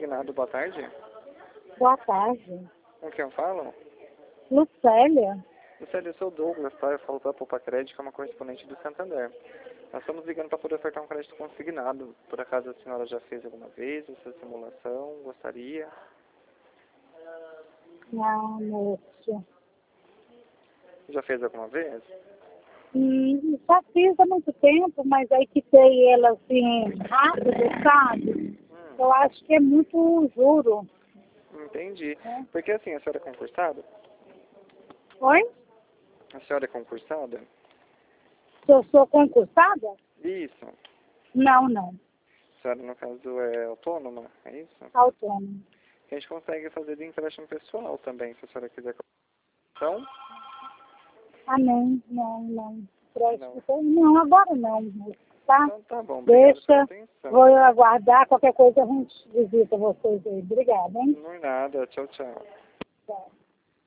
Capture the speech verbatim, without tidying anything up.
consignado, boa tarde. Boa tarde. Com quem eu falo? Lucélia? Lucélia, eu sou o Douglas, tá? Eu falo da Poupa Crédito, que é uma correspondente do Santander. Nós estamos ligando para poder ofertar um crédito consignado. Por acaso a senhora já fez alguma vez essa simulação? Gostaria? Não, moço. Já fez alguma vez? Hum, já fiz há muito tempo, mas aí quitei ela assim, rápido, sabe? Hum, Eu acho que é muito juro. entendi. É. Porque assim, a senhora é concursada? Oi? A senhora é concursada? Se eu sou concursada? Isso. Não, não. A senhora, no caso, é autônoma, é isso? Autônoma. A gente consegue fazer de empréstimo pessoal também, se a senhora quiser. Então, Ah, não, não, não. não. Preste, não, agora não, moço, tá? Então tá bom, obrigado pela Deixa, atenção. vou aguardar, qualquer coisa a gente visita vocês aí. Obrigada, hein? Não é nada, tchau, tchau. Tchau.